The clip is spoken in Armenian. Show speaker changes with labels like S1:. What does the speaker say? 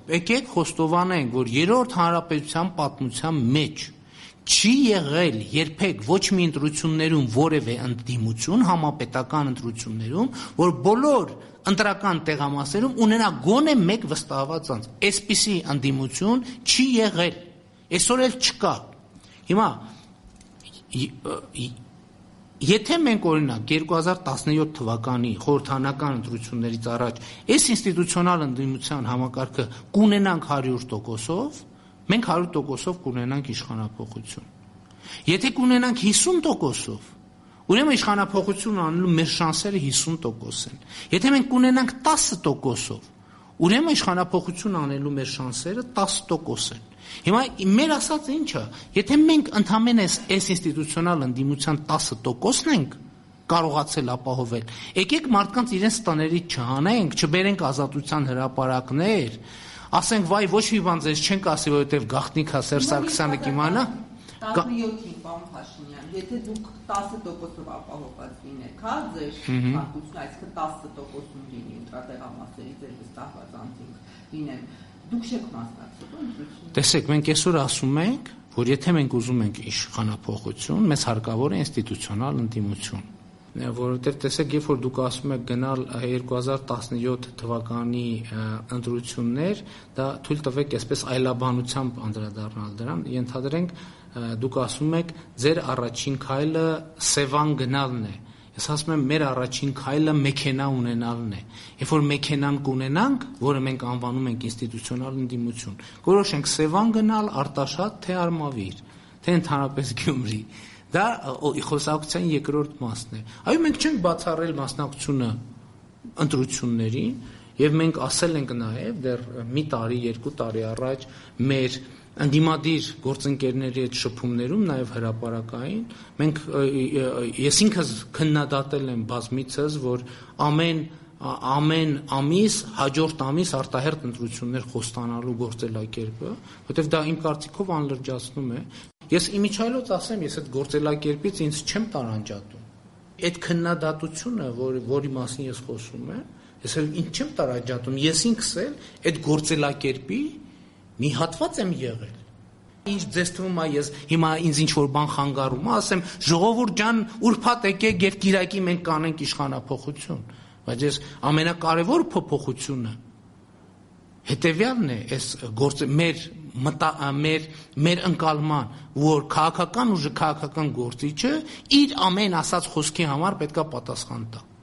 S1: եկեք խոստովանենք, որ երրորդ հանրապետության պատմության մեջ չի եղել երբեք ոչ մի ընտրություններում որևէ ընդդիմություն, համապետական ընտրություններում, որ բոլոր ընտրական տեղամասերում ունենա գոնե մեկ վստահված անձ։ Այսպիսի ընդդիմություն չի եղել, այսօր էլ չկա։ Հիմա եթե մենք օրինակ 2017 թվականի խորհրդարանական ընտրություններից առաջ այս ինստիտուցիոնալ ընդդիմության համակարգը կունենանք 100%-ով, մենք 100%-ով կունենանք իշխանափոխություն։ Եթե կունենանք 50%-ով, ուրեմն իշխանափոխություն անելու մեր շանսերը 50% են։ Եթե մենք կունենանք 10%-ով, ուրեմն իշխանափոխություն անելու մեր շանսերը 10% են։ Հիմա մեր ասածը ինչ է, եթե մենք ընդամենը այս ինստիտուցիոնալ ընդդիմության 10%-ն ենք կարողացել ապահովել, եկեք մարդկանց իրենց տներից չհանենք, չբերենք ազատության հրապարակներ, ասենք վայ ոչ մի բան ձեզ չենք ասի, որովհետև գաղտնիքա Սերժ Սարգսյանը կիմանա
S2: 17-ին պարոն Փաշինյան, եթե դուք 10%-ով ապահովված լինեք, հա, ձեր ցանկությունը, այսինքն 10%-ում լինի ընտրատեղամասերի ձեր վստահված անձինք լինեն, դուք չեք մասնակցելու ընտրություններին։
S1: Տեսեք, մենք այսօր ասում ենք, որ եթե մենք ուզում ենք իշխանափոխություն, մեզ հարկավոր է ինստիտուցիոնալ ընդդիմություն։ Որովհետև տեսեք, երբ որ դուք ասում եք գնալ 2017 թվականի ընտրություններ, դա թույլ տվեք այսպես այլաբանությամբ անդրադառնալ դրան, ենթադրենք դուք ասում եք ձեր առաջին քայլը Սևան գնալն է։ Ես ասում եմ մեր առաջին քայլը մեքենա ունենալն է։ Երբ որ մեքենան կունենանք, որը մենք անվանում ենք ինստիտուցիոնալ ընդդիմություն, որոշենք Սևան գնալ, Արտաշատ, թե Արմավիր, թե ընդհանրապես Գյումրի։ Դա խոսակցության երկրորդ մասն է։ Այո, մենք չենք բացառել մասնակցությունը ընտրություններին, եւ մենք ասել ենք նաեւ դեռ մի տարի, 2 տարի առաջ մեր ընդդիմադիր գործընկերների հետ շփումներում նաեւ հրապարակային մենք ես ինքս քննադատել եմ բազմիցս, որ ամեն ամիս, հաջորդ ամիս արտահերթ ընտրություններ խոստանալու գործելակերպը, որտեղ դա իմ կարծիքով անլրջացնում է։ Ես իմիջայլոց ասեմ, ես այդ գործելակերպից ինձ չեմ տարանջատում։ Այդ քննադատությունը, որի մասին ես խոսում եմ, ես էլ ինձ չեմ տարանջատում, ես ինքս էլ այդ գործելակերպի մի հատված եմ եղել։ Ինչ ձեզ թվում է, ես հիմա ինձ ինչ-որ բան խանգարում, ասեմ, ժողովուրդ ջան, ուրբաթ եկեք եւ Կիրակի մենք կանենք իշխանափոխություն, բայց ես ամենակարևոր փոփոխությունը հետեւյալն է, այս գործը մեր ընկալման, որ քաղաքական ուժը, քաղաքական գործիչը իր ամեն ասած խոսքի համար պետքա պատասխան տա։